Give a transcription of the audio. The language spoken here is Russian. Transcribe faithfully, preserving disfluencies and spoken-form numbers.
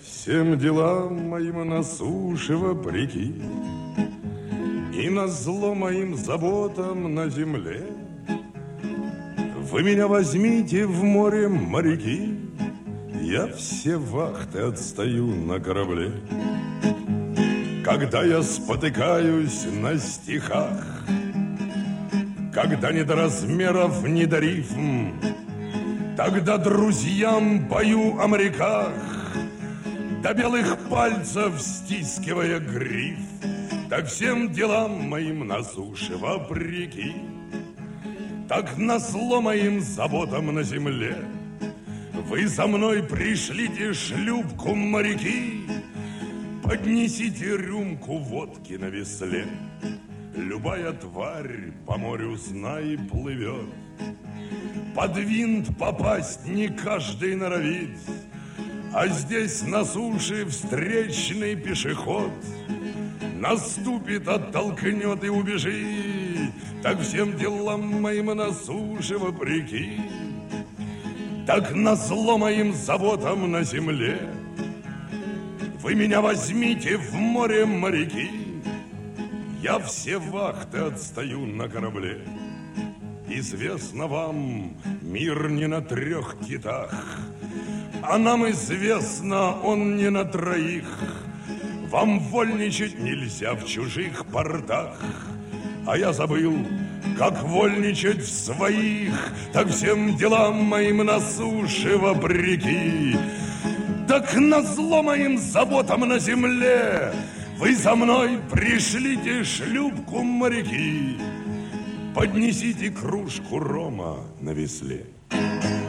Всем делам моим на суше вопреки и назло моим заботам на земле, вы меня возьмите в море, моряки, я все вахты отстаю на корабле. Когда я спотыкаюсь на стихах, когда не до размеров, не до рифм, тогда друзьям пою о моряках, до белых пальцев стискивая гриф. Так всем делам моим на суше вопреки, так назло моим заботам на земле, вы за мной пришлите шлюпку, моряки, поднесите рюмку водки на весле. Любая тварь по морю, знай, плывет, под винт попасть не каждый норовит, а здесь на суше встречный пешеход наступит, оттолкнет и убежит. Так всем делам моим на суше вопреки, так назло моим заботам на земле, вы меня возьмите в море, моряки, я все вахты отстаю на корабле. Известно вам, мир не на трех китах, а нам известно, он не на троих. Вам вольничать нельзя в чужих портах, а я забыл, как вольничать в своих. Так всем делам моим на суше вопреки, так назло моим заботам на земле, вы за мной пришлите шлюпку, моряки, поднесите кружку рома на весле.